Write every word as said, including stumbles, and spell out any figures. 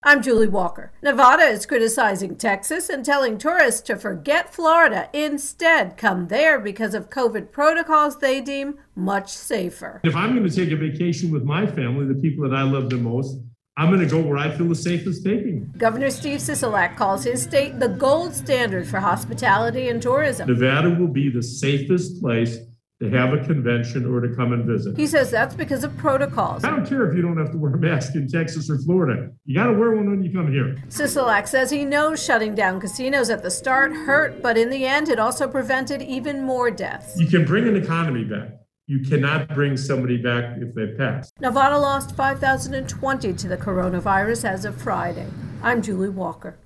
I'm Julie Walker. Nevada is criticizing Texas and telling tourists to forget Florida. Instead, come there because of COVID protocols they deem much safer. If I'm going to take a vacation with my family, the people that I love the most, I'm going to go where I feel the safest taking. Governor Steve Sisolak calls his state the gold standard for hospitality and tourism. Nevada will be the safest place to have a convention or to come and visit. He says that's because of protocols. I don't care if you don't have to wear a mask in Texas or Florida. You got to wear one when you come here. Sisolak says he knows shutting down casinos at the start hurt, but in the end, it also prevented even more deaths. You can bring an economy back. You cannot bring somebody back if they pass. Nevada lost five thousand twenty to the coronavirus as of Friday. I'm Julie Walker.